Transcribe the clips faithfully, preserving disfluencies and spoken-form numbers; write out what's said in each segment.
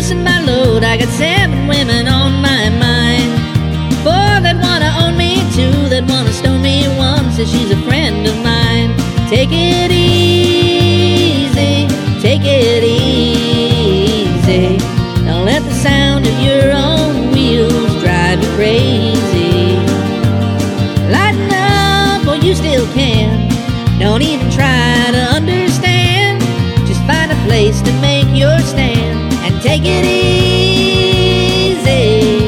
loosen my load. I got seven women on my mind. Four that wanna own me, two that wanna stone me, one says she's a friend of mine. Take it easy, take it easy. Don't let the sound of your own wheels drive you crazy. Lighten up while you still can. Don't even try to understand. Just find a place to make your stand and take it easy.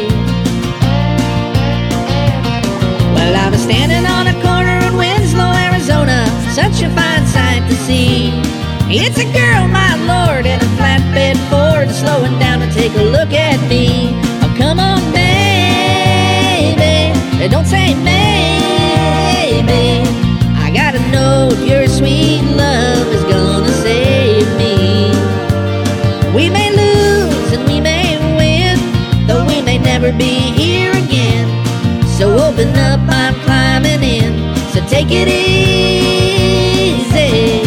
Well, I was standing on a corner in Winslow, Arizona, such a fine sight to see. It's a girl, my lord, in a flatbed Ford, slowing down to take a look at me. Oh, come on, baby, don't say maybe. I gotta know if your sweet love is gonna save me. We may lose and we may win, though we may never be here again. So open up, I'm climbing in, so take it easy.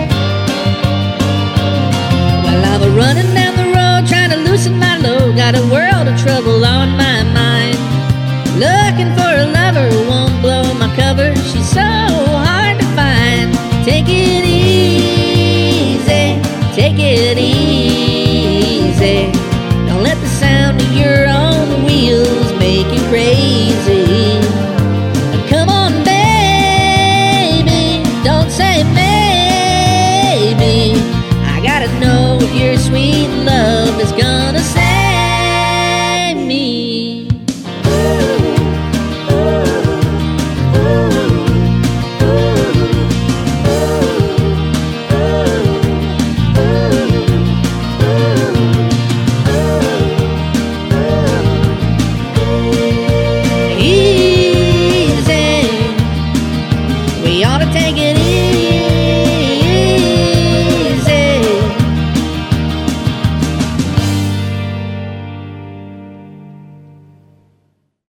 Running down the road, trying to loosen my load. Gotta work